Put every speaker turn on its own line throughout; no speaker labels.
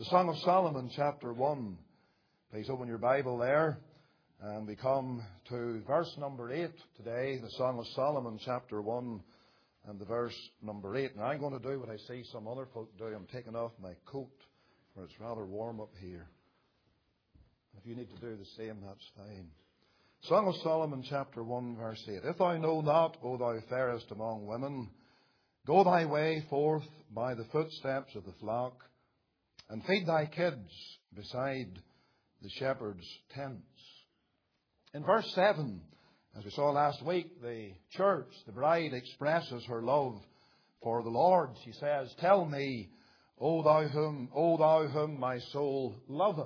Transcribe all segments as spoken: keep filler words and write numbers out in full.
The Song of Solomon, chapter one. Please open your Bible there. And we come to verse number eight today. The Song of Solomon, chapter one, and the verse number eight. Now I'm going to do what I see some other folk do. I'm taking off my coat, for it's rather warm up here. If you need to do the same, that's fine. Song of Solomon, chapter one, verse eight. If thou know not, O thou fairest among women, go thy way forth by the footsteps of the flock, and feed thy kids beside the shepherd's tents. In verse seven, as we saw last week, the church, the bride, expresses her love for the Lord. She says, Tell me, O thou whom, O thou whom my soul loveth.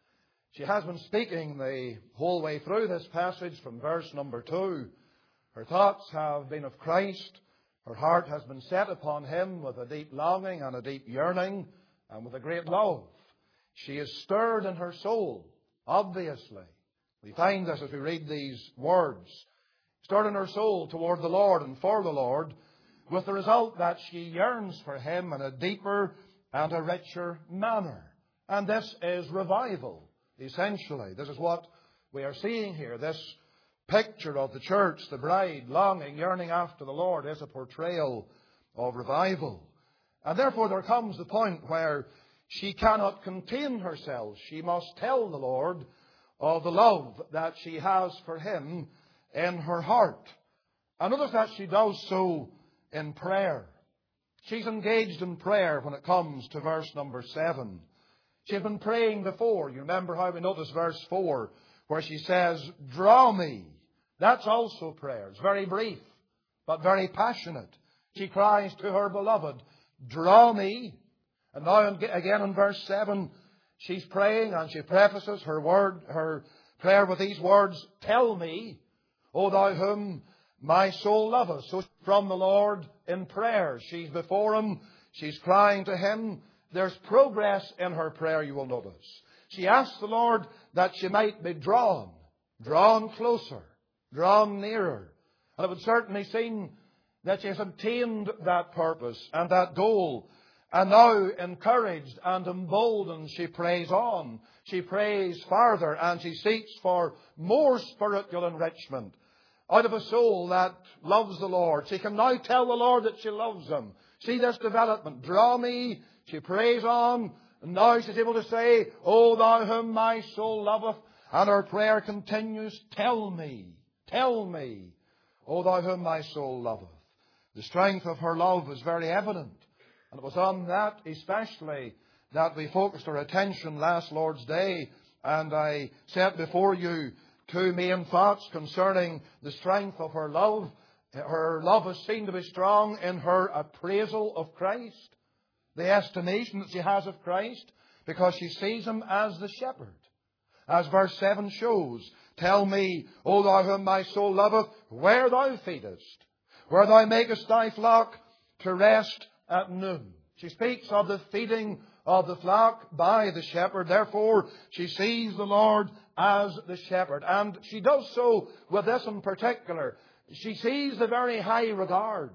She has been speaking the whole way through this passage from verse number two. Her thoughts have been of Christ. Her heart has been set upon Him with a deep longing and a deep yearning and with a great love. She is stirred in her soul, obviously. We find this as we read these words. Stirred in her soul toward the Lord and for the Lord, with the result that she yearns for Him in a deeper and a richer manner. And this is revival, essentially. This is what we are seeing here. This picture of the church, the bride, longing, yearning after the Lord, is a portrayal of revival. And therefore there comes the point where she cannot contain herself. She must tell the Lord of the love that she has for Him in her heart. And notice that she does so in prayer. She's engaged in prayer when it comes to verse number seven. She's been praying before. You remember how we noticed verse four, where she says, Draw me. That's also prayer. It's very brief, but very passionate. She cries to her beloved, Draw me. And now again in verse seven, she's praying and she prefaces her word, her prayer with these words, Tell me, O thou whom my soul loveth. So from the Lord in prayer. She's before Him. She's crying to Him. There's progress in her prayer, you will notice. She asks the Lord that she might be drawn, drawn closer, drawn nearer. And it would certainly seem that she has obtained that purpose and that goal. And now, encouraged and emboldened, she prays on. She prays farther and she seeks for more spiritual enrichment out of a soul that loves the Lord. She can now tell the Lord that she loves Him. See this development. Draw me. She prays on. And now she's able to say, O thou whom my soul loveth. And her prayer continues, Tell me, tell me, O thou whom my soul loveth. The strength of her love is very evident. And it was on that especially that we focused our attention last Lord's Day. And I set before you two main thoughts concerning the strength of her love. Her love is seen to be strong in her appraisal of Christ, the estimation that she has of Christ, because she sees Him as the shepherd. As verse seven shows, Tell me, O thou whom my soul loveth, where thou feedest, where thou makest thy flock to rest at noon. She speaks of the feeding of the flock by the shepherd. Therefore, she sees the Lord as the shepherd. And she does so with this in particular. She sees the very high regard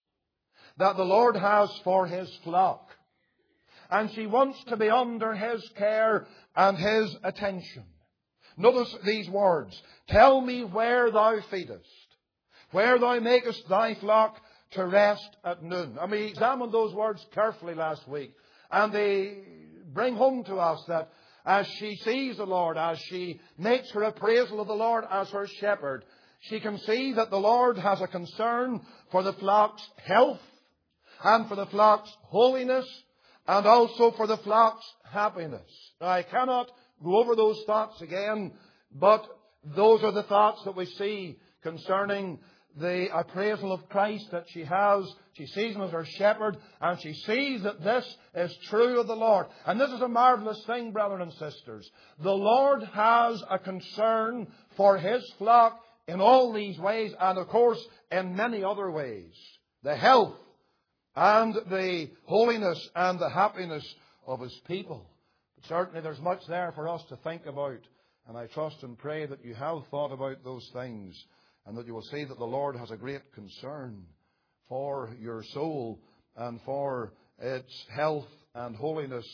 that the Lord has for His flock. And she wants to be under His care and His attention. Notice these words. Tell me where thou feedest, where thou makest thy flock to rest at noon. And we examined those words carefully last week. And they bring home to us that as she sees the Lord, as she makes her appraisal of the Lord as her shepherd, she can see that the Lord has a concern for the flock's health and for the flock's holiness and also for the flock's happiness. Now, I cannot go over those thoughts again, but those are the thoughts that we see concerning the appraisal of Christ that she has. She sees Him as her shepherd, and she sees that this is true of the Lord. And this is a marvelous thing, brothers and sisters. The Lord has a concern for His flock in all these ways, and of course in many other ways. The health and the holiness and the happiness of His people. But certainly there's much there for us to think about, and I trust and pray that you have thought about those things, and that you will see that the Lord has a great concern for your soul and for its health and holiness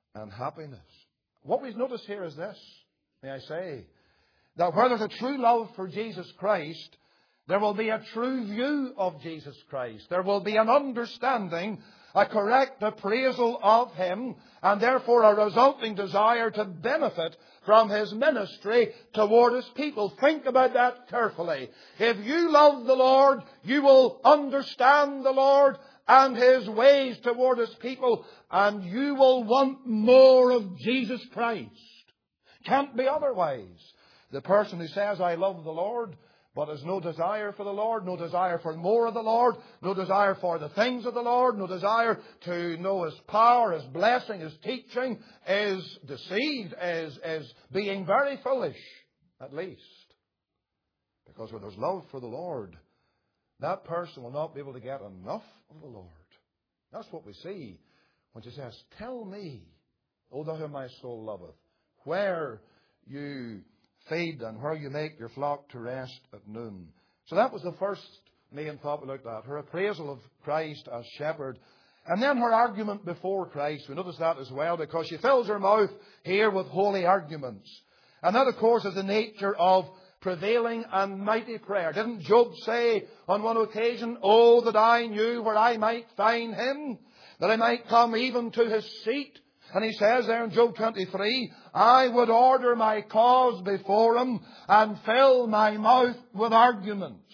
and happiness. What we notice here is this, may I say, that where there's a true love for Jesus Christ, there will be a true view of Jesus Christ. There will be an understanding, a correct appraisal of Him, and therefore a resulting desire to benefit from His ministry toward His people. Think about that carefully. If you love the Lord, you will understand the Lord and His ways toward His people, and you will want more of Jesus Christ. Can't be otherwise. The person who says, I love the Lord, but has no desire for the Lord, no desire for more of the Lord, no desire for the things of the Lord, no desire to know His power, His blessing, His teaching, is deceived, is, is being very foolish, at least. Because where there's love for the Lord, that person will not be able to get enough of the Lord. That's what we see when she says, tell me, O thou whom my soul loveth, where you feed and where you make your flock to rest at noon. So that was the first main thought we looked at. Her appraisal of Christ as shepherd. And then her argument before Christ. We notice that as well, because she fills her mouth here with holy arguments. And that, of course, is the nature of prevailing and mighty prayer. Didn't Job say on one occasion, oh, that I knew where I might find Him, that I might come even to His seat? And he says there in Job twenty-three, I would order my cause before Him and fill my mouth with arguments.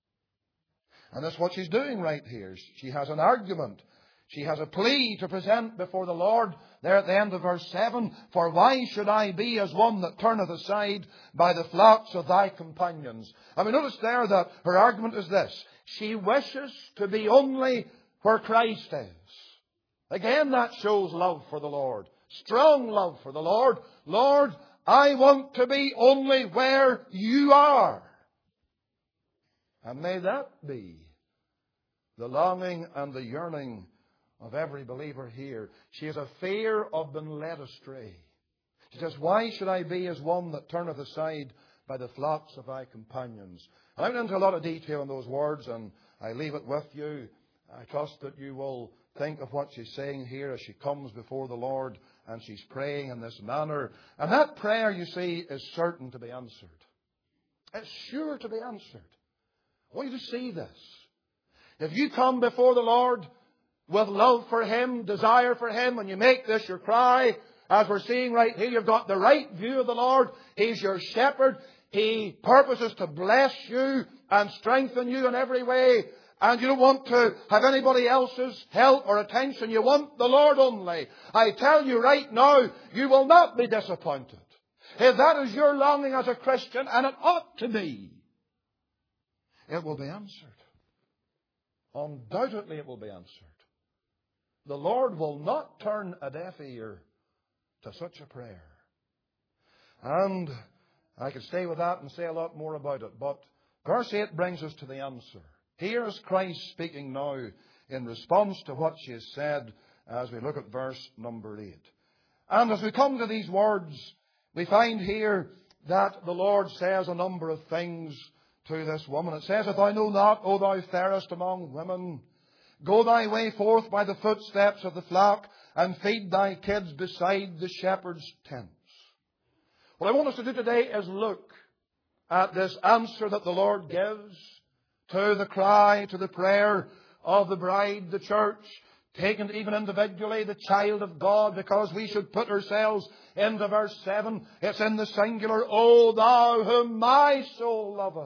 And that's what she's doing right here. She has an argument. She has a plea to present before the Lord there at the end of verse seven. For why should I be as one that turneth aside by the flocks of thy companions? And we notice there that her argument is this. She wishes to be only where Christ is. Again, that shows love for the Lord. Strong love for the Lord. Lord, I want to be only where you are. And may that be the longing and the yearning of every believer here. She has a fear of being led astray. She says, why should I be as one that turneth aside by the flocks of thy companions? And I went into a lot of detail in those words, and I leave it with you. I trust that you will think of what she's saying here as she comes before the Lord and she's praying in this manner. And that prayer, you see, is certain to be answered. It's sure to be answered. I want you to see this. If you come before the Lord with love for Him, desire for Him, and you make this your cry, as we're seeing right here, you've got the right view of the Lord. He's your shepherd. He purposes to bless you and strengthen you in every way. And you don't want to have anybody else's help or attention. You want the Lord only. I tell you right now, you will not be disappointed. If that is your longing as a Christian, and it ought to be, it will be answered. Undoubtedly it will be answered. The Lord will not turn a deaf ear to such a prayer. And I could stay with that and say a lot more about it. But verse eight brings us to the answer. Here is Christ speaking now in response to what she has said as we look at verse number eight. And as we come to these words, we find here that the Lord says a number of things to this woman. It says, if thou know not, O thou fairest among women, go thy way forth by the footsteps of the flock and feed thy kids beside the shepherd's tents. What I want us to do today is look at this answer that the Lord gives to the cry, to the prayer of the bride, the church, taken even individually, the child of God, because we should put ourselves into verse seven. It's in the singular, O thou whom my soul loveth.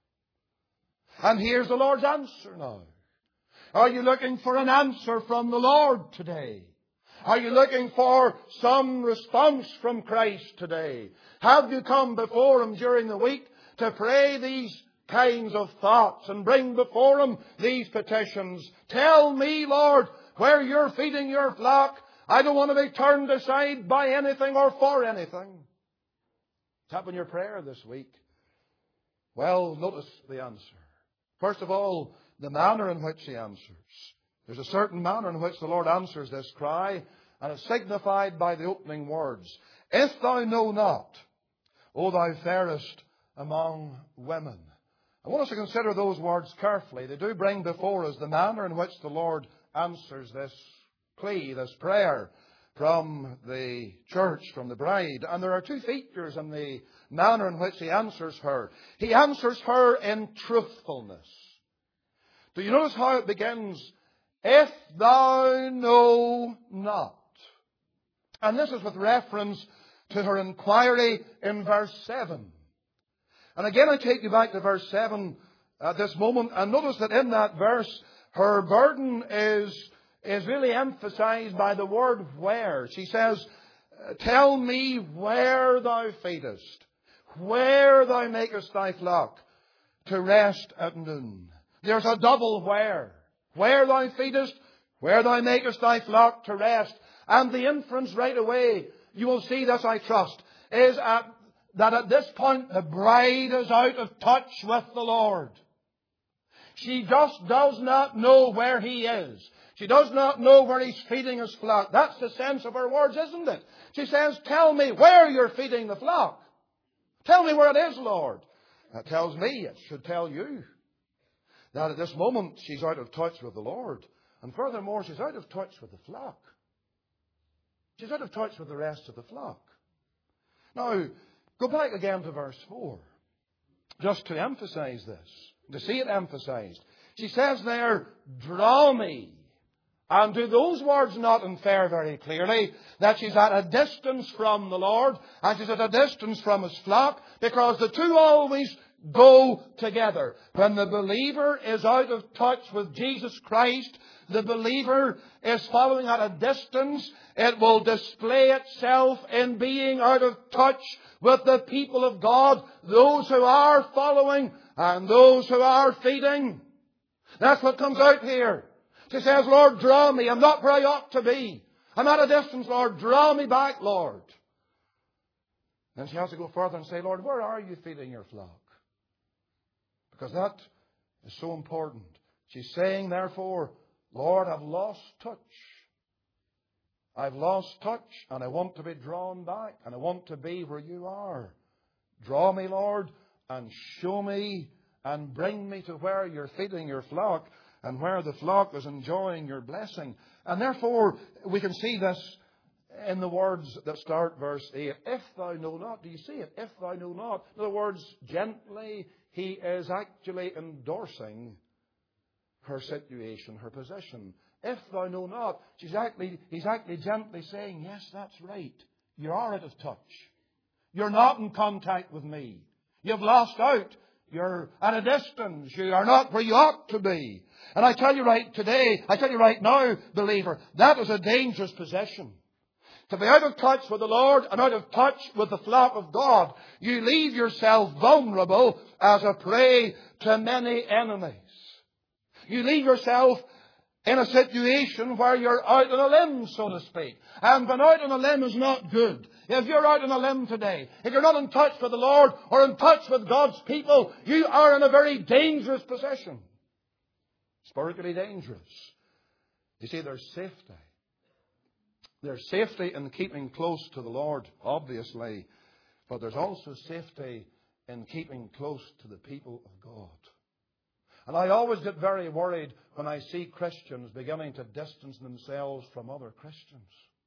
And here's the Lord's answer now. Are you looking for an answer from the Lord today? Are you looking for some response from Christ today? Have you come before Him during the week to pray these kinds of thoughts and bring before Him these petitions? Tell me, Lord, where you're feeding your flock. I don't want to be turned aside by anything or for anything. Tap in your prayer this week. Well, notice the answer. First of all, the manner in which He answers. There's a certain manner in which the Lord answers this cry, and it's signified by the opening words. If thou know not, O thou fairest among women. I want us to consider those words carefully. They do bring before us the manner in which the Lord answers this plea, this prayer. from the church, from the bride. And there are two features in the manner in which he answers her. He answers her in truthfulness. Do you notice how it begins? If thou know not. And this is with reference to her inquiry in verse seven. And again I take you back to verse seven at this moment, and notice that in that verse her burden is, is really emphasized by the word where. She says, tell me where thou feedest, where thou makest thy flock to rest at noon. There's a double where. Where thou feedest, where thou makest thy flock to rest. And the inference right away, you will see this, I trust, is at, that at this point the bride is out of touch with the Lord. She just does not know where He is. She does not know where He's feeding His flock. That's the sense of her words, isn't it? She says, tell me where you're feeding the flock. Tell me where it is, Lord. That tells me, it should tell you, that at this moment she's out of touch with the Lord. And furthermore, she's out of touch with the flock. She's out of touch with the rest of the flock. Now, go back again to verse four, just to emphasize this, to see it emphasized. She says there, draw me. And do those words not infer very clearly that she's at a distance from the Lord and she's at a distance from His flock? Because the two always go together. When the believer is out of touch with Jesus Christ, the believer is following at a distance. It will display itself in being out of touch with the people of God, those who are following and those who are feeding. That's what comes out here. She says, Lord, draw me. I'm not where I ought to be. I'm at a distance, Lord. Draw me back, Lord. Then she has to go further and say, Lord, where are you feeding your flock? Because that is so important. She's saying, therefore, Lord, I've lost touch. I've lost touch and I want to be drawn back and I want to be where you are. Draw me, Lord, and show me and bring me to where you're feeding your flock and where the flock is enjoying your blessing. And therefore, we can see this in the words that start verse eight. If thou know not. Do you see it? If thou know not. In other words, gently, he is actually endorsing her situation, her position. If thou know not. She's actually, he's actually gently saying, yes, that's right. You are out of touch. You're not in contact with me. You've lost out. You're at a distance. You are not where you ought to be. And I tell you right today, I tell you right now, believer, that is a dangerous position. To be out of touch with the Lord and out of touch with the flock of God, you leave yourself vulnerable as a prey to many enemies. You leave yourself in a situation where you're out on a limb, so to speak. And being out on a limb is not good. If you're out on a limb today, if you're not in touch with the Lord or in touch with God's people, you are in a very dangerous position. Spiritually dangerous. You see, there's safety. There's safety in keeping close to the Lord, obviously. But there's also safety in keeping close to the people of God. And I always get very worried when I see Christians beginning to distance themselves from other Christians.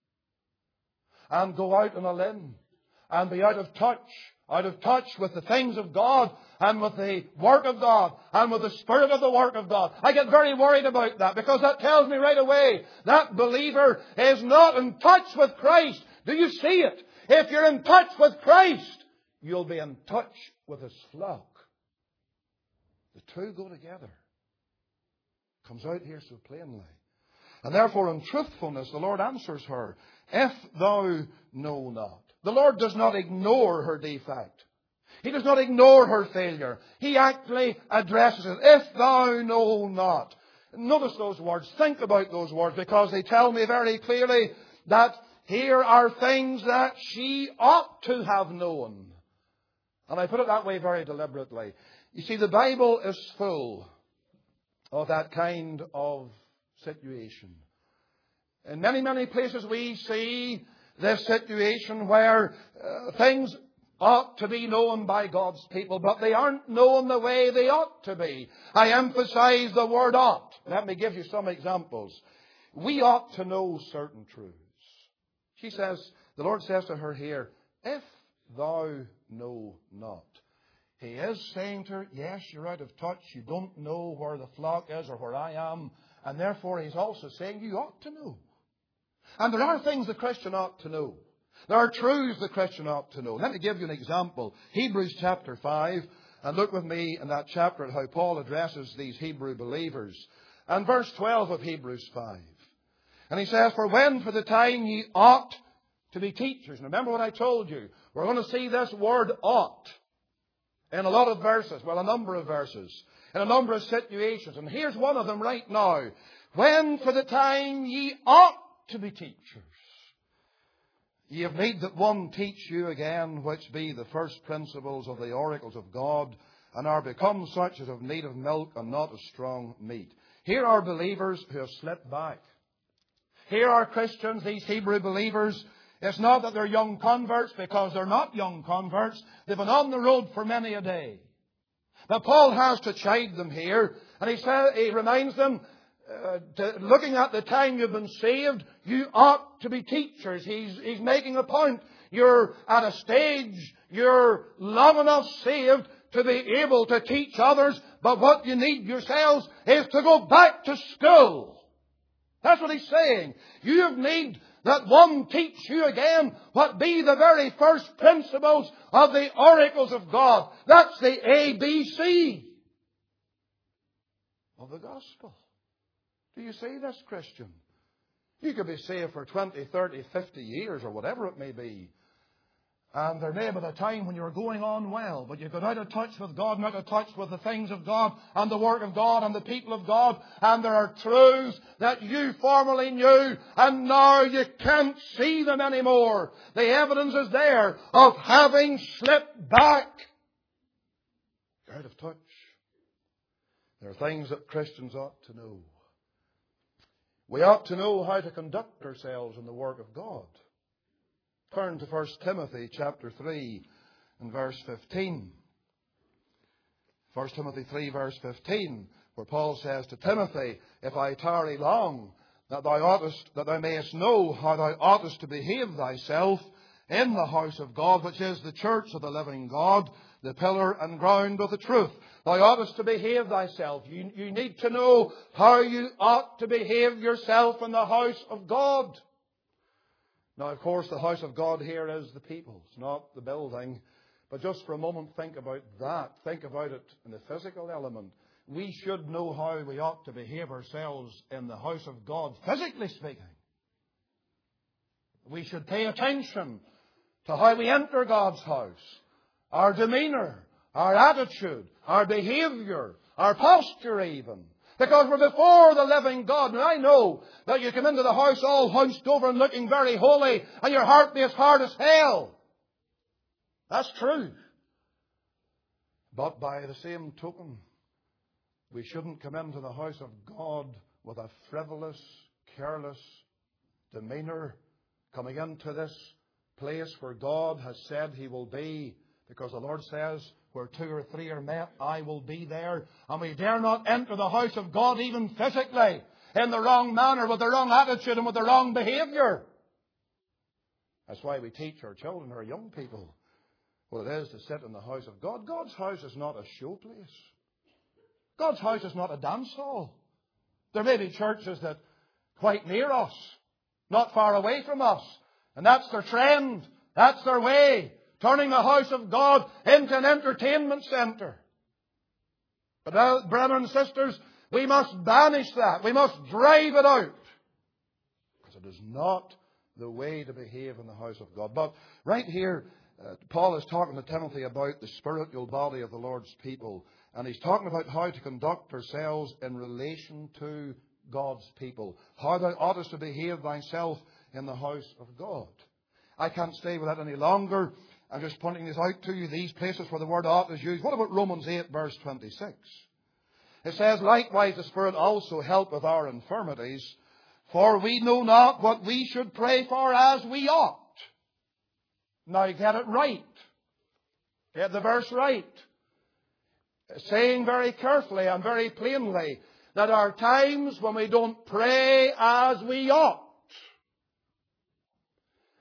And go out on a limb. And be out of touch. Out of touch with the things of God. And with the work of God. And with the spirit of the work of God. I get very worried about that. Because that tells me right away. That believer is not in touch with Christ. Do you see it? If you're in touch with Christ, you'll be in touch with His flock. The two go together. Comes out here so plainly. And therefore in truthfulness the Lord answers her, if thou know not. The Lord does not ignore her defect. He does not ignore her failure. He actually addresses it. If thou know not. Notice those words. Think about those words because they tell me very clearly that here are things that she ought to have known. And I put it that way very deliberately. You see, the Bible is full of that kind of situation. In many, many places we see this situation where uh, things ought to be known by God's people, but they aren't known the way they ought to be. I emphasize the word ought. Let me give you some examples. We ought to know certain truths. She says, the Lord says to her here, if thou know not. He is saying to her, yes, you're out of touch. You don't know where the flock is or where I am. And therefore He's also saying you ought to know. And there are things the Christian ought to know. There are truths the Christian ought to know. Let me give you an example. Hebrews chapter five. And look with me in that chapter at how Paul addresses these Hebrew believers. And verse twelve of Hebrews five. And he says, for when for the time ye ought to be teachers. Remember what I told you. We're going to see this word ought in a lot of verses. Well, a number of verses. In a number of situations. And here's one of them right now. When for the time ye ought to be teachers. Ye have need that one teach you again, which be the first principles of the oracles of God, and are become such as have need of milk and not of strong meat. Here are believers who have slipped back. Here are Christians, these Hebrew believers. It's not that they're young converts, because they're not young converts. They've been on the road for many a day. But Paul has to chide them here, and he says, he reminds them, Uh, to, looking at the time you've been saved, you ought to be teachers. He's, he's making a point. You're at a stage, you're long enough saved to be able to teach others, but what you need yourselves is to go back to school. That's what he's saying. You need that one teach you again what be the very first principles of the oracles of God. That's the A B C of the gospel. Do you see this, Christian? You could be saved for twenty, thirty, fifty years or whatever it may be. And there may be a time when you're going on well, but you've got out of touch with God and out of touch with the things of God and the work of God and the people of God. And there are truths that you formerly knew and now you can't see them anymore. The evidence is there of having slipped back. You're out of touch. There are things that Christians ought to know. We ought to know how to conduct ourselves in the work of God. Turn to First Timothy chapter three and verse fifteen. First Timothy three verse fifteen, where Paul says to Timothy, if I tarry long, that thou oughtest, that thou mayest know how thou oughtest to behave thyself in the house of God, which is the church of the living God, the pillar and ground of the truth. Thou oughtest to behave thyself. You, you need to know how you ought to behave yourself in the house of God. Now, of course, the house of God here is the people. It's not the building. But just for a moment, think about that. Think about it in the physical element. We should know how we ought to behave ourselves in the house of God, physically speaking. We should pay attention to how we enter God's house. Our demeanour, our attitude, our behaviour, our posture even. Because we're before the living God. And I know that you come into the house all hunched over and looking very holy, and your heart be as hard as hell. That's true. But by the same token, we shouldn't come into the house of God with a frivolous, careless demeanour, coming into this place where God has said He will be. Because the Lord says, where two or three are met, I will be there. And we dare not enter the house of God even physically in the wrong manner, with the wrong attitude and with the wrong behaviour. That's why we teach our children, our young people, what it is to sit in the house of God. God's house is not a show place. God's house is not a dance hall. There may be churches that quite near us, not far away from us, and that's their trend. That's their way. Turning the house of God into an entertainment centre. But now, brethren and sisters, we must banish that. We must drive it out. Because it is not the way to behave in the house of God. But right here, uh, Paul is talking to Timothy about the spiritual body of the Lord's people. And he's talking about how to conduct ourselves in relation to God's people. How thou oughtest to behave thyself in the house of God. I can't stay with that any longer. I'm just pointing this out to you, these places where the word ought is used. What about Romans eight, verse twenty-six? It says, likewise the Spirit also helpeth our infirmities, for we know not what we should pray for as we ought. Now get it right. Get the verse right. Saying very carefully and very plainly that there are times when we don't pray as we ought.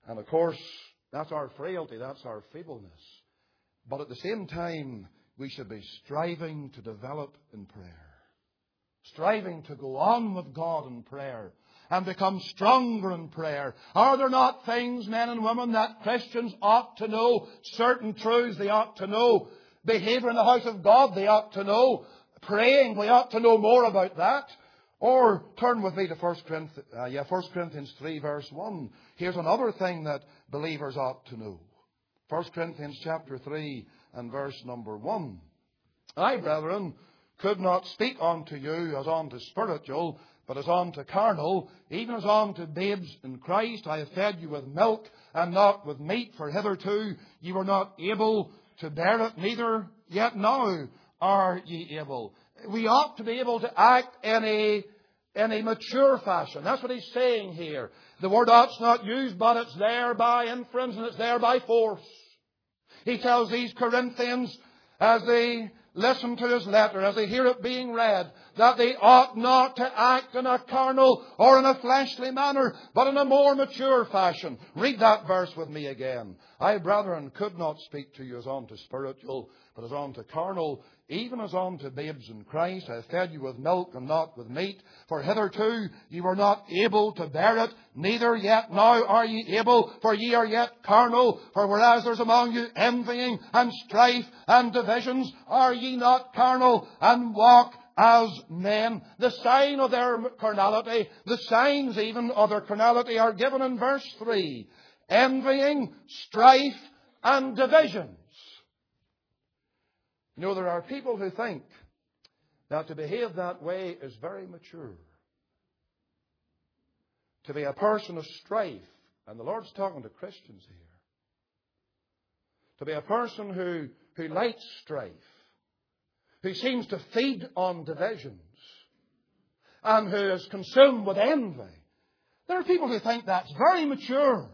And of course, that's our frailty, that's our feebleness. But at the same time, we should be striving to develop in prayer. Striving to go on with God in prayer and become stronger in prayer. Are there not things, men and women, that Christians ought to know? Certain truths they ought to know. Behaviour in the house of God they ought to know. Praying, we ought to know more about that. Or turn with me to First Corinthians, uh, yeah, First Corinthians three verse one. Here's another thing that believers ought to know. First Corinthians chapter three and verse number one. I, brethren, could not speak unto you as unto spiritual, but as unto carnal, even as unto babes in Christ. I have fed you with milk and not with meat, for hitherto you were not able to bear it, neither yet now are ye able. We ought to be able to act in a, in a mature fashion. That's what he's saying here. The word ought's not used, but it's there by inference and it's there by force. He tells these Corinthians, as they listen to his letter, as they hear it being read, that they ought not to act in a carnal or in a fleshly manner, but in a more mature fashion. Read that verse with me again. I, brethren, could not speak to you as unto spiritual, but as unto carnal, even as unto babes in Christ. I have fed you with milk and not with meat, for hitherto ye were not able to bear it, neither yet now are ye able, for ye are yet carnal. For whereas there's among you envying and strife and divisions, are ye not carnal, and walk as men? The sign of their carnality, the signs even of their carnality, are given in verse three. Envying, strife, and divisions. You know, there are people who think that to behave that way is very mature. To be a person of strife, and the Lord's talking to Christians here. To be a person who, who likes strife, who seems to feed on divisions, and who is consumed with envy. There are people who think that's very mature.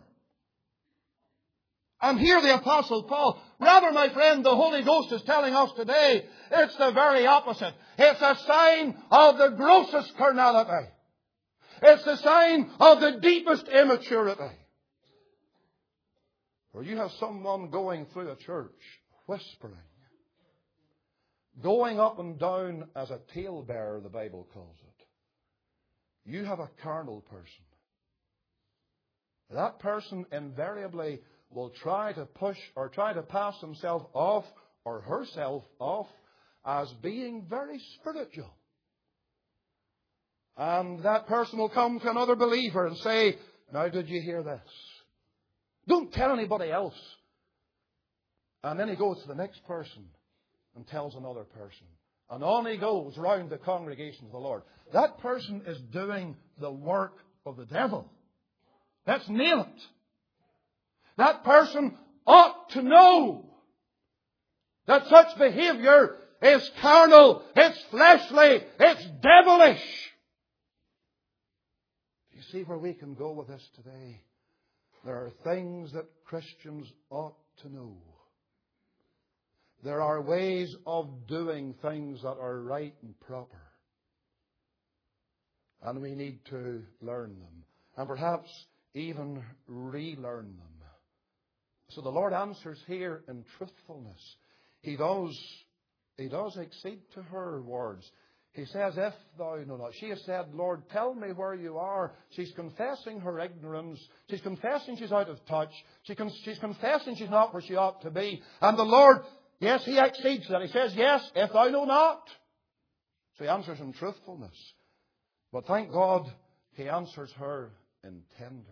And here the Apostle Paul, rather, my friend, the Holy Ghost is telling us today, it's the very opposite. It's a sign of the grossest carnality. It's the sign of the deepest immaturity. Where you have someone going through a church, whispering, going up and down as a talebearer, the Bible calls it. You have a carnal person. That person invariably will try to push or try to pass himself off or herself off as being very spiritual. And that person will come to another believer and say, now did you hear this? Don't tell anybody else. And then he goes to the next person and tells another person. And on he goes round the congregation of the Lord. That person is doing the work of the devil. Let's nail it. That person ought to know that such behavior is carnal, it's fleshly, it's devilish. Do you see where we can go with this today? There are things that Christians ought to know. There are ways of doing things that are right and proper. And we need to learn them. And perhaps even relearn them. So the Lord answers here in truthfulness. He does, he does accede to her words. He says, if thou know not. She has said, Lord, tell me where you are. She's confessing her ignorance. She's confessing she's out of touch. She con- she's confessing she's not where she ought to be. And the Lord, yes, He accedes to that. He says, yes, if thou know not. So He answers in truthfulness. But thank God, He answers her in tenderness.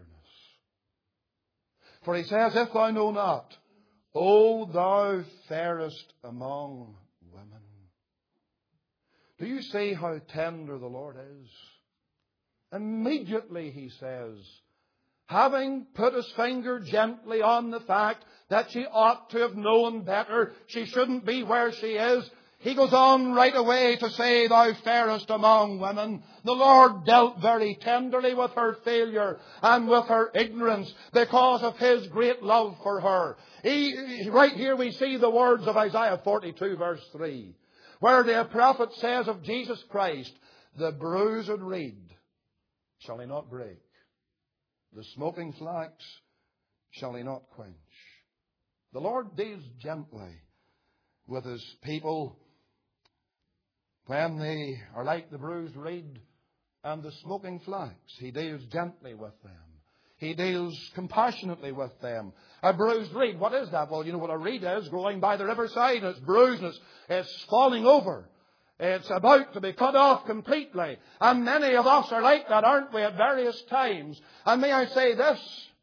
For He says, if thou know not, O thou fairest among women. Do you see how tender the Lord is? Immediately He says, having put His finger gently on the fact that she ought to have known better, she shouldn't be where she is, He goes on right away to say, thou fairest among women. The Lord dealt very tenderly with her failure and with her ignorance because of His great love for her. He, right here we see the words of Isaiah forty-two verse three, where the prophet says of Jesus Christ, the bruised reed shall He not break, the smoking flax shall He not quench. The Lord deals gently with His people when they are like the bruised reed and the smoking flax. He deals gently with them. He deals compassionately with them. A bruised reed, what is that? Well, you know what a reed is, growing by the riverside. It's bruised and it's, it's falling over. It's about to be cut off completely. And many of us are like that, aren't we, at various times? And may I say this?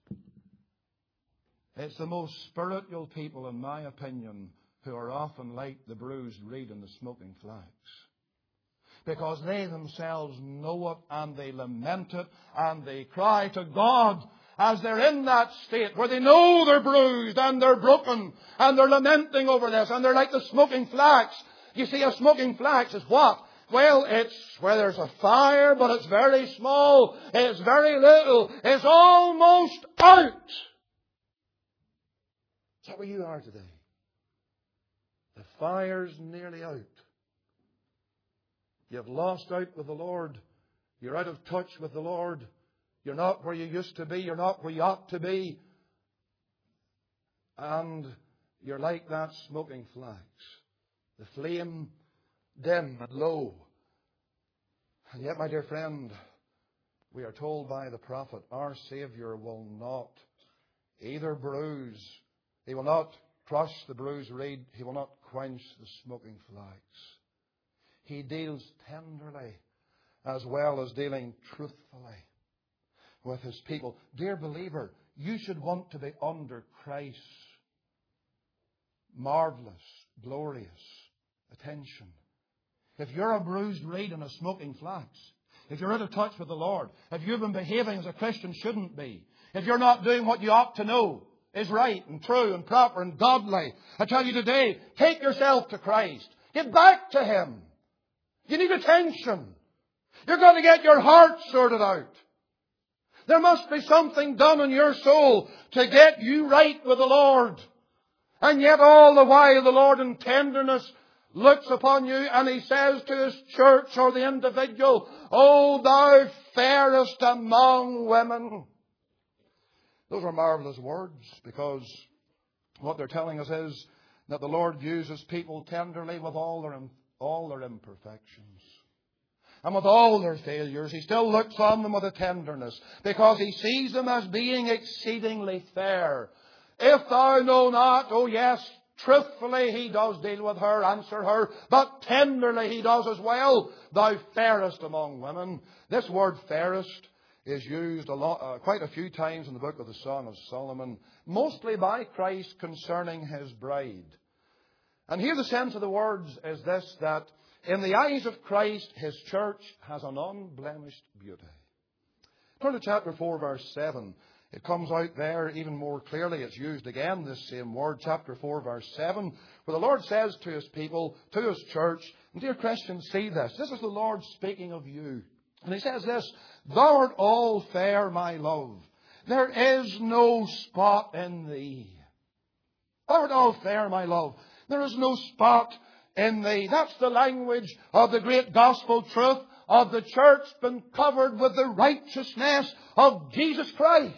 It's the most spiritual people, in my opinion, who are often like the bruised reed and the smoking flax. Because they themselves know it and they lament it and they cry to God as they're in that state where they know they're bruised and they're broken and they're lamenting over this and they're like the smoking flax. You see, a smoking flax is what? Well, it's where there's a fire, but it's very small. It's very little. It's almost out. Is that where you are today? The fire's nearly out. You've lost out with the Lord. You're out of touch with the Lord. You're not where you used to be. You're not where you ought to be. And you're like that smoking flax. The flame dim and low. And yet, my dear friend, we are told by the prophet, our Saviour will not either bruise, He will not crush the bruised reed, He will not quench the smoking flax. He deals tenderly as well as dealing truthfully with His people. Dear believer, you should want to be under Christ's marvelous, glorious attention. If you're a bruised reed and a smoking flax, if you're out of touch with the Lord, if you've been behaving as a Christian shouldn't be, if you're not doing what you ought to know is right and true and proper and godly, I tell you today, take yourself to Christ. Get back to Him. You need attention. You're going to get your heart sorted out. There must be something done in your soul to get you right with the Lord. And yet all the while the Lord in tenderness looks upon you and He says to His church or the individual, "O thou fairest among women." Those are marvelous words, because what they're telling us is that the Lord uses people tenderly with all their, all their imperfections. And with all their failures, He still looks on them with a tenderness, because He sees them as being exceedingly fair. If thou know not, oh yes, truthfully He does deal with her, answer her, but tenderly He does as well. Thou fairest among women. This word fairest is used a lot, uh, quite a few times in the book of the Song of Solomon, mostly by Christ concerning His bride. And here the sense of the words is this, that in the eyes of Christ, His church has an unblemished beauty. Turn to chapter four, verse seven. It comes out there even more clearly. It's used again, this same word, chapter four, verse seven, where the Lord says to His people, to His church, and dear Christians, see this. This is the Lord speaking of you. And He says this, "Thou art all fair, my love. There is no spot in thee." Thou art all fair, my love. There is no spot in thee. That's the language of the great gospel truth of the church been covered with the righteousness of Jesus Christ.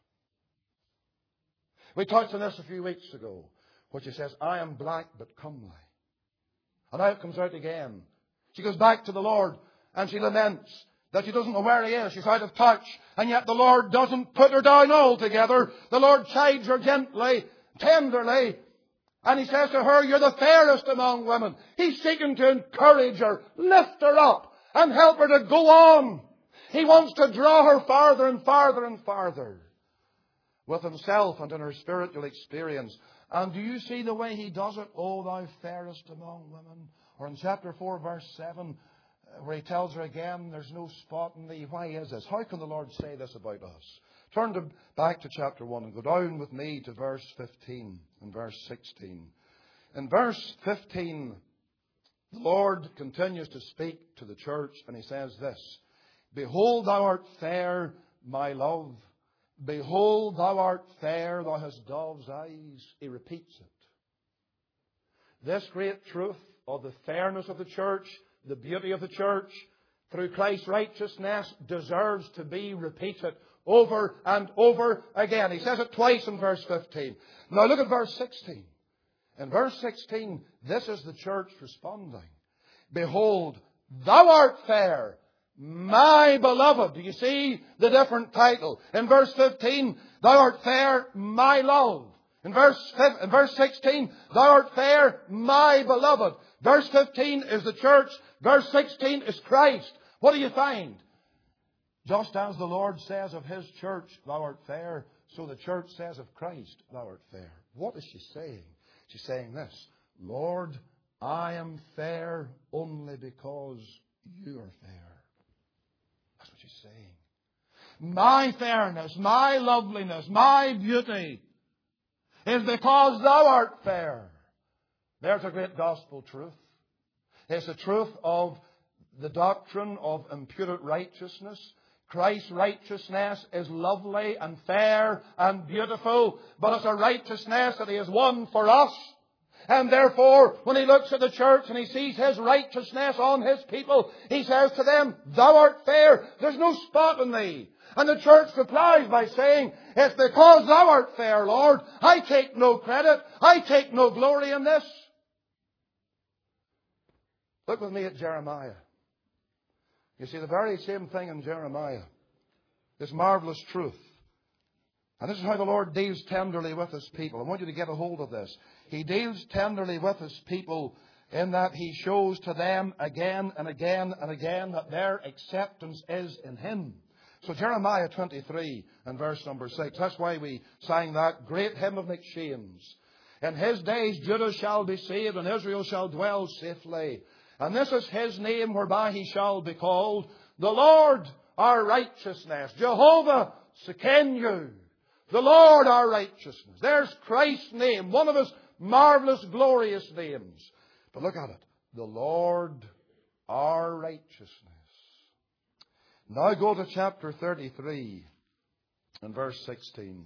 We touched on this a few weeks ago, which He says, "I am black but comely." And now it comes out again. She goes back to the Lord and she laments that she doesn't know where He is. She's out of touch. And yet the Lord doesn't put her down altogether. The Lord chides her gently, tenderly. And He says to her, "You're the fairest among women." He's seeking to encourage her, lift her up, and help her to go on. He wants to draw her farther and farther and farther with Himself and in her spiritual experience. And do you see the way He does it? "O thou fairest among women." Or in chapter four, verse seven, where He tells her again, "There's no spot in thee." Why is this? How can the Lord say this about us? Turn to, back to chapter one and go down with me to verse fifteen and verse sixteen. In verse fifteen, the Lord continues to speak to the church and He says this, "Behold, thou art fair, my love. Behold, thou art fair, thou hast dove's eyes." He repeats it. This great truth of the fairness of the church, the beauty of the church, through Christ's righteousness, deserves to be repeated over and over again. He says it twice in verse fifteen. Now look at verse sixteen. In verse sixteen, this is the church responding. Behold, thou art fair, my beloved. Do you see the different title? In verse fifteen, thou art fair, my love. In verse, in verse sixteen, thou art fair, my beloved. Verse fifteen is the church. Verse sixteen is Christ. What do you find? Just as the Lord says of His church, thou art fair, so the church says of Christ, thou art fair. What is she saying? She's saying this: Lord, I am fair only because you are fair. That's what she's saying. My fairness, my loveliness, my beauty is because thou art fair. There's a great gospel truth. It's the truth of the doctrine of imputed righteousness. Christ's righteousness is lovely and fair and beautiful, but it's a righteousness that He has won for us. And therefore, when He looks at the church and He sees His righteousness on His people, He says to them, thou art fair. There's no spot in thee. And the church replies by saying, it's because thou art fair, Lord. I take no credit. I take no glory in this. Look with me at Jeremiah. You see the very same thing in Jeremiah. This marvelous truth. And this is how the Lord deals tenderly with His people. I want you to get a hold of this. He deals tenderly with His people in that He shows to them again and again and again that their acceptance is in Him. So Jeremiah twenty-three and verse number six. That's why we sang that great hymn of McShane's. In His days Judah shall be saved and Israel shall dwell safely. And this is His name whereby He shall be called, the Lord our righteousness. Jehovah Sekenu. The Lord our righteousness. There's Christ's name, one of His marvelous, glorious names. But look at it. The Lord our righteousness. Now go to chapter thirty-three and verse sixteen.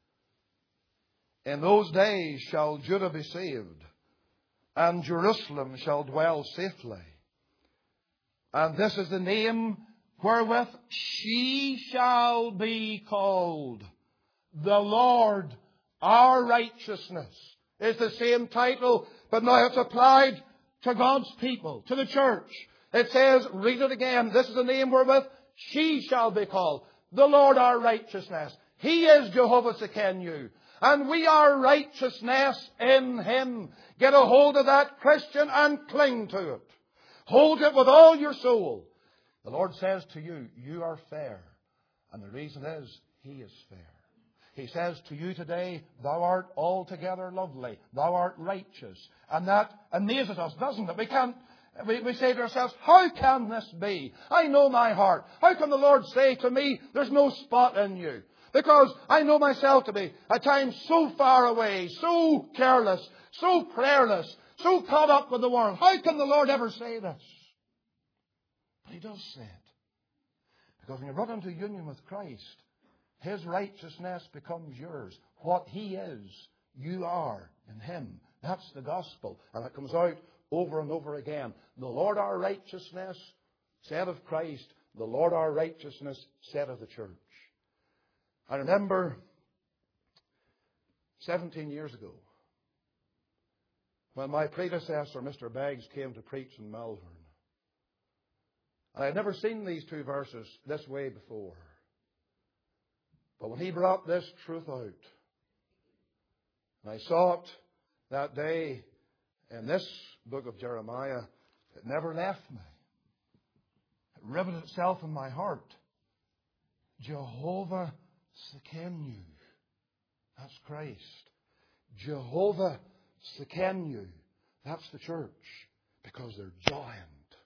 In those days shall Judah be saved, and Jerusalem shall dwell safely. And this is the name wherewith she shall be called, the Lord our righteousness. It's the same title, but now it's applied to God's people, to the church. It says, read it again, this is the name wherewith she shall be called, the Lord our righteousness. He is Jehovah Sekenu. And we are righteousness in Him. Get a hold of that, Christian, and cling to it. Hold it with all your soul. The Lord says to you, you are fair. And the reason is, He is fair. He says to you today, thou art altogether lovely. Thou art righteous. And that amazes us, doesn't it? We can't, we, we say to ourselves, how can this be? I know my heart. How can the Lord say to me, there's no spot in you? Because I know myself to be at times so far away, so careless, so prayerless, so caught up with the world. How can the Lord ever say this? But He does say it. Because when you're brought into union with Christ, His righteousness becomes yours. What He is, you are in Him. That's the gospel. And it comes out over and over again. The Lord our righteousness, said of Christ. The Lord our righteousness, said of the church. I remember seventeen years ago when my predecessor, Mister Beggs, came to preach in Malvern. I had never seen these two verses this way before. But when he brought this truth out, and I saw it that day in this book of Jeremiah, it never left me. It riveted itself in my heart. Jehovah Sekenu. That's Christ. Jehovah Sekenu. That's the church. Because they're joined.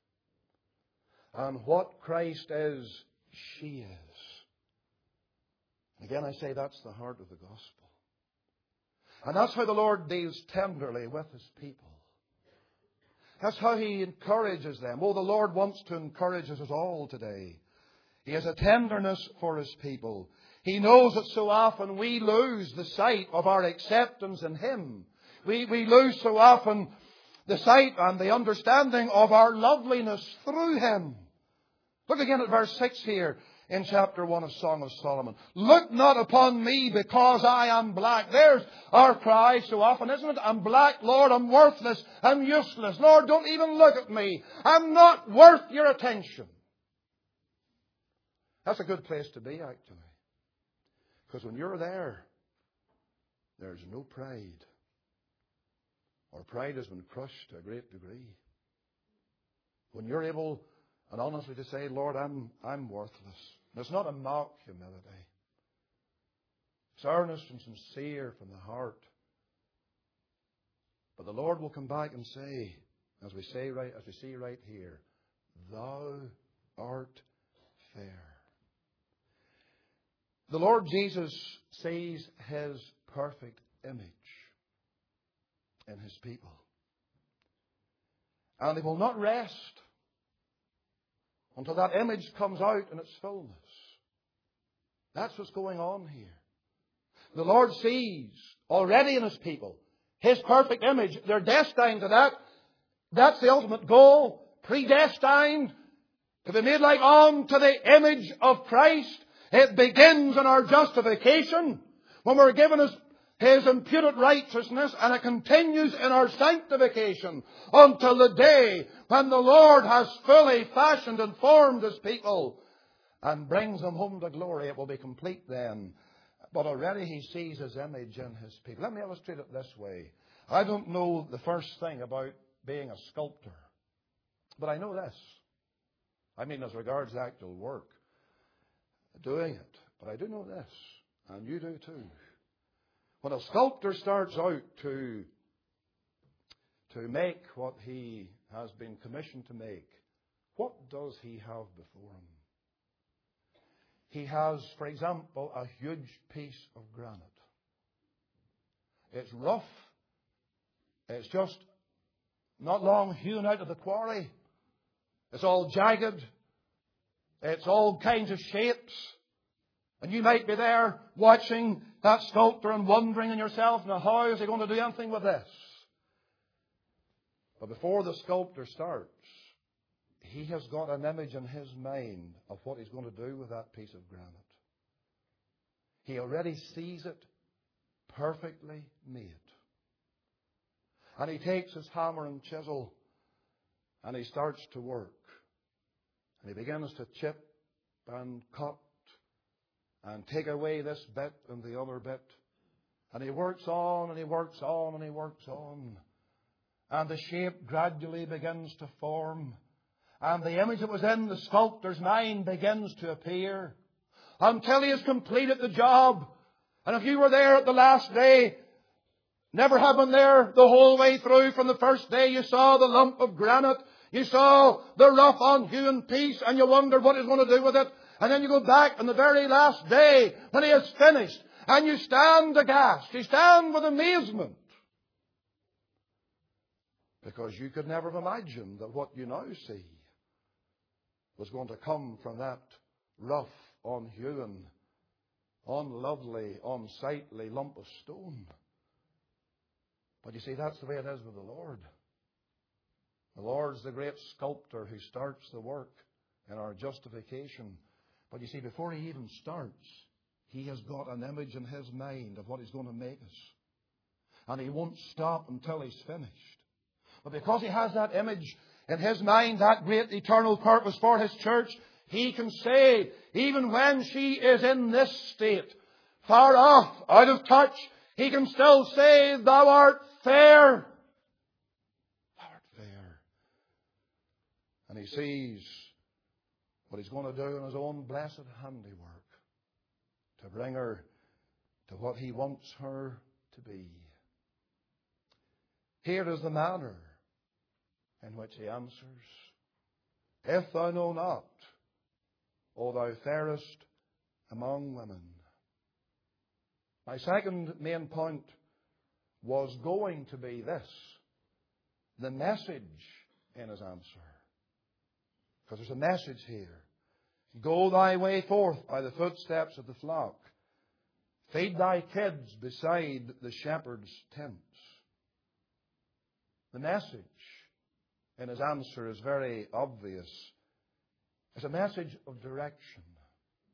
And what Christ is, she is. Again, I say that's the heart of the gospel. And that's how the Lord deals tenderly with His people. That's how He encourages them. Oh, the Lord wants to encourage us all today. He has a tenderness for His people. He knows that so often we lose the sight of our acceptance in Him. We, we lose so often the sight and the understanding of our loveliness through Him. Look again at verse six here. in chapter one of Song of Solomon. Look not upon me because I am black. There's our cry so often, isn't it? I'm black, Lord. I'm worthless. I'm useless. Lord, don't even look at me. I'm not worth your attention. That's a good place to be, actually. Because when you're there, there's no pride. Or pride has been crushed to a great degree. When you're able and honestly to say, Lord, I'm, I'm worthless. And it's not a mock humility. It's earnest and sincere from the heart. But the Lord will come back and say, as we say right, as we see right here, Thou art fair. The Lord Jesus sees His perfect image in His people. And He will not rest until that image comes out in its fullness. That's what's going on here. The Lord sees already in His people His perfect image. They're destined to that. That's the ultimate goal. Predestined to be made like unto the image of Christ. It begins in our justification when we're given His, His imputed righteousness, and it continues in our sanctification until the day when the Lord has fully fashioned and formed His people and brings them home to glory. It will be complete then. But already He sees His image in His people. Let me illustrate it this way. I don't know the first thing about being a sculptor, but I know this. I mean, as regards the actual work, doing it. But I do know this, and you do too. When a sculptor starts out to, to make what he has been commissioned to make, what does he have before him? He has, for example, a huge piece of granite. It's rough. It's just not long hewn out of the quarry. It's all jagged. It's all kinds of shapes. And you might be there watching that sculptor and wondering in yourself, now how is he going to do anything with this? But before the sculptor starts, he has got an image in his mind of what he's going to do with that piece of granite. He already sees it perfectly made. And he takes his hammer and chisel and he starts to work. And he begins to chip and cut and take away this bit and the other bit. And he works on and he works on and he works on. And the shape gradually begins to form. And the image that was in the sculptor's mind begins to appear until he has completed the job. And if you were there at the last day, never have been there the whole way through, from the first day you saw the lump of granite, you saw the rough unhewn piece, and you wondered what he's going to do with it. And then you go back on the very last day when he has finished, and you stand aghast. You stand with amazement. Because you could never have imagined that what you now see was going to come from that rough, unhewn, unlovely, unsightly lump of stone. But you see, that's the way it is with the Lord. The Lord's the great sculptor who starts the work in our justification. But you see, before He even starts, He has got an image in His mind of what He's going to make us. And He won't stop until He's finished. But because He has that image in His mind, that great eternal purpose for His church, He can say, even when she is in this state, far off, out of touch, He can still say, Thou art fair. Thou art fair. And He sees what He's going to do in His own blessed handiwork to bring her to what He wants her to be. Here is the manner in which He answers. If thou know not, O thou fairest among women. My second main point was going to be this: the message in His answer. Because there's a message here. Go thy way forth by the footsteps of the flock. Feed thy kids beside the shepherd's tents. The message in His answer is very obvious. It's a message of direction.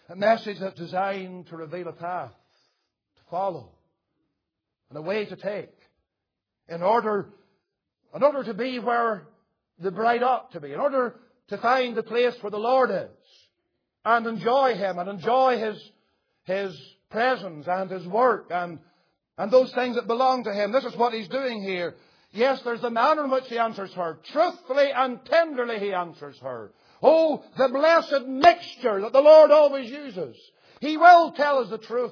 A message that's designed to reveal a path to follow and a way to take in order, in order to be where the bride ought to be, in order to find the place where the Lord is and enjoy Him and enjoy His, His presence and His work and, and those things that belong to Him. This is what He's doing here. Yes, there's the manner in which He answers her. Truthfully and tenderly He answers her. Oh, the blessed mixture that the Lord always uses. He will tell us the truth,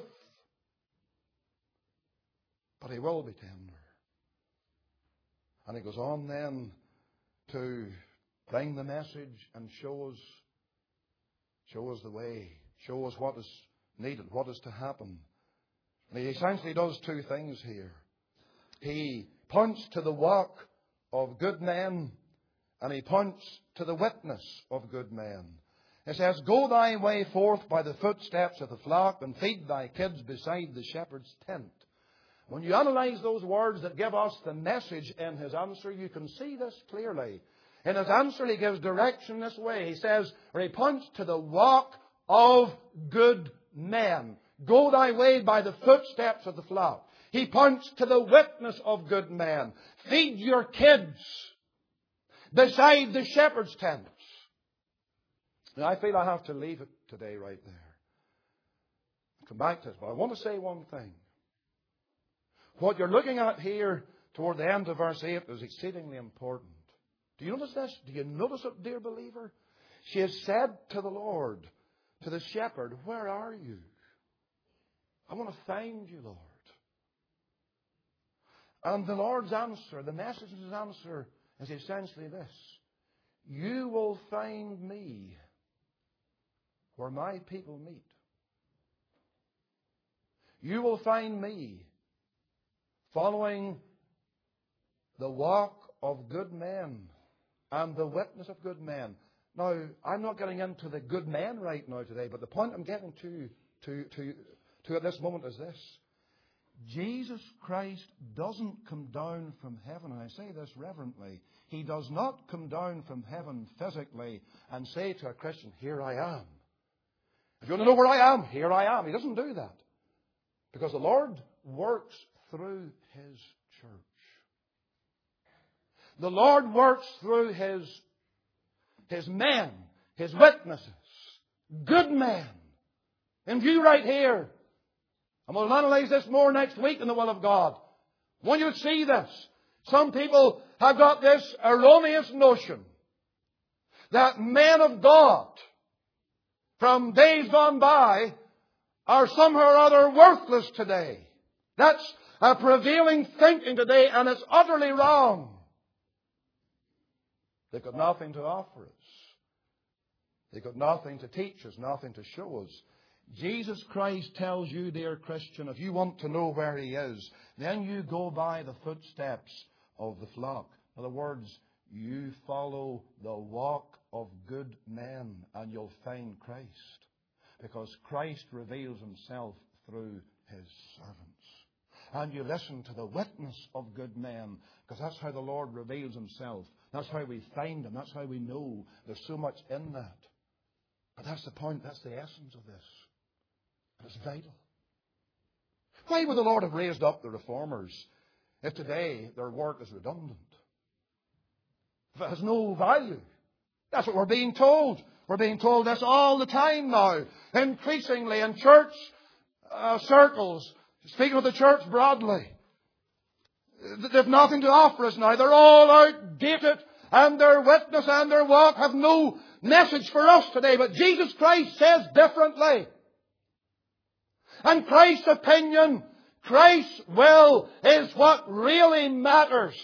but He will be tender. And He goes on then to bring the message and show us, show us the way, show us what is needed, what is to happen. And He essentially does two things here. He points to the walk of good men, and He points to the witness of good men. He says, "Go thy way forth by the footsteps of the flock, and feed thy kids beside the shepherd's tent." When you analyze those words that give us the message in His answer, you can see this clearly. In His answer, He gives direction this way. He says, or He points to the walk of good men. Go thy way by the footsteps of the flock. He points to the witness of good men. Feed your kids beside the shepherd's tents. Now, I feel I have to leave it today right there. I'll come back to this, but I want to say one thing. What you're looking at here toward the end of verse eight is exceedingly important. Do you notice this? Do you notice it, dear believer? She has said to the Lord, to the shepherd, "Where are you? I want to find you, Lord." And the Lord's answer, the message of His answer, is essentially this: "You will find me where my people meet. You will find me following the walk of good men and the witness of good men." Now, I'm not getting into the good men right now today, but the point I'm getting to, to, to, to at this moment is this. Jesus Christ doesn't come down from heaven, and I say this reverently. He does not come down from heaven physically and say to a Christian, "Here I am. If you want to know where I am, here I am." He doesn't do that. Because the Lord works through His church. The Lord works through His, His men, His witnesses, good men. In view right here. And we'll analyze this more next week in the will of God. When you see this, some people have got this erroneous notion that men of God from days gone by are somehow or other worthless today. That's a prevailing thinking today, and it's utterly wrong. They've got nothing to offer us. They've got nothing to teach us, nothing to show us. Jesus Christ tells you, dear Christian, if you want to know where He is, then you go by the footsteps of the flock. In other words, you follow the walk of good men, and you'll find Christ. Because Christ reveals Himself through His servants. And you listen to the witness of good men, because that's how the Lord reveals Himself. That's how we find Him. That's how we know there's so much in that. But that's the point. That's the essence of this. And it's vital. Why would the Lord have raised up the reformers if today their work is redundant? If it has no value? That's what we're being told. We're being told this all the time now. Increasingly in church uh, circles. Speaking of the church broadly. They've nothing to offer us now. They're all outdated. And their witness and their walk have no message for us today. But Jesus Christ says differently. And Christ's opinion, Christ's will is what really matters.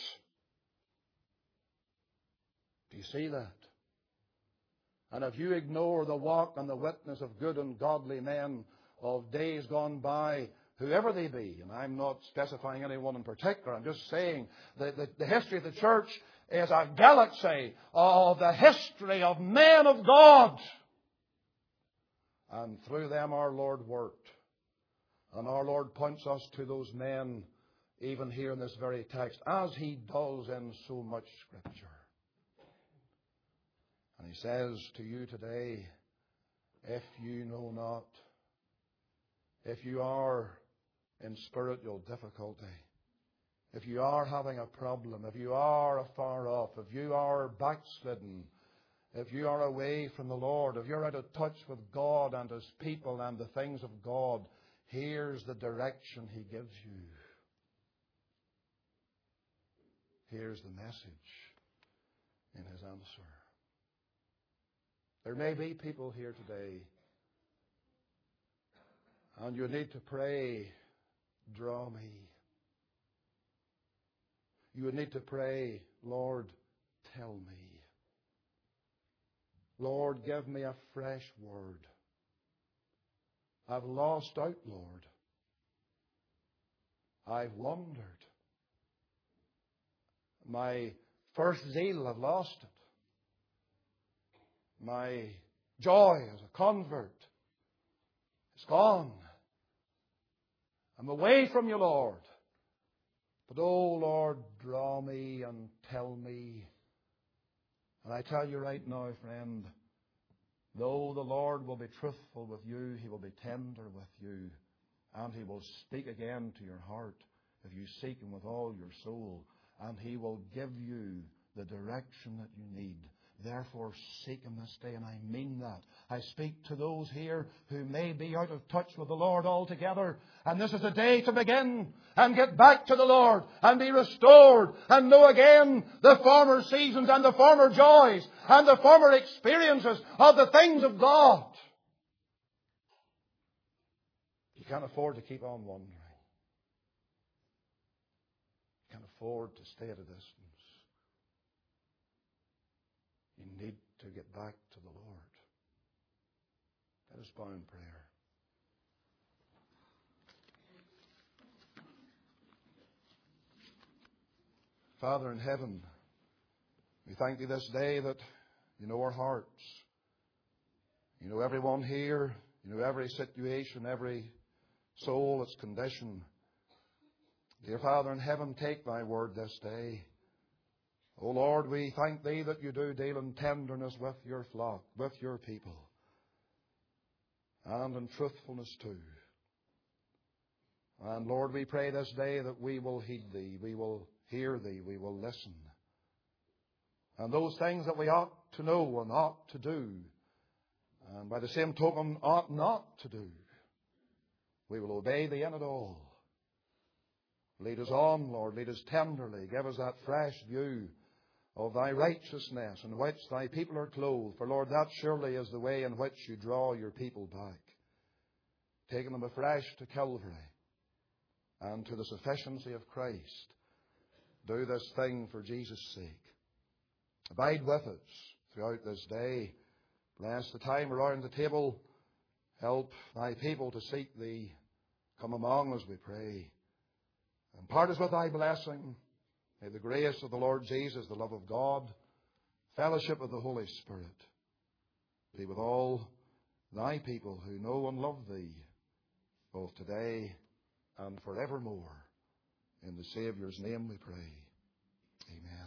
Do you see that? And if you ignore the walk and the witness of good and godly men of days gone by, whoever they be, and I'm not specifying anyone in particular, I'm just saying that the, the history of the church is a galaxy of the history of men of God. And through them our Lord worked. And our Lord points us to those men, even here in this very text, as He does in so much Scripture. And He says to you today, if you know not, if you are in spiritual difficulty, if you are having a problem, if you are afar off, if you are backslidden, if you are away from the Lord, if you're out of touch with God and His people and the things of God, here's the direction He gives you. Here's the message in His answer. There may be people here today, and you need to pray, draw me. You would need to pray, Lord, tell me. Lord, give me a fresh word. I've lost out, Lord. I've wandered. My first zeal, I've lost it. My joy as a convert is gone. I'm away from you, Lord. But, oh, Lord, draw me and tell me. And I tell you right now, friend, though the Lord will be truthful with you, He will be tender with you, and He will speak again to your heart if you seek Him with all your soul, and He will give you the direction that you need. Therefore, seek Him this day, and I mean that. I speak to those here who may be out of touch with the Lord altogether, and this is a day to begin and get back to the Lord and be restored and know again the former seasons and the former joys and the former experiences of the things of God. You can't afford to keep on wandering. You can't afford to stay at a distance. You need to get back to the Lord. Let us bow in prayer. Father in heaven, we thank Thee this day that You know our hearts. You know everyone here. You know every situation, every soul, its condition. Dear Father in heaven, take Thy word this day. O Lord, we thank Thee that You do deal in tenderness with Your flock, with Your people, and in truthfulness too. And Lord, we pray this day that we will heed Thee, we will hear Thee, we will listen. And those things that we ought to know and ought to do, and by the same token ought not to do, we will obey Thee in it all. Lead us on, Lord, lead us tenderly, give us that fresh view of Thy righteousness in which Thy people are clothed. For, Lord, that surely is the way in which You draw Your people back, taking them afresh to Calvary and to the sufficiency of Christ. Do this thing for Jesus' sake. Abide with us throughout this day. Bless the time around the table. Help Thy people to seek Thee. Come among us, we pray. And part us with Thy blessing. May the grace of the Lord Jesus, the love of God, fellowship of the Holy Spirit be with all Thy people who know and love Thee, both today and forevermore. In the Saviour's name we pray. Amen.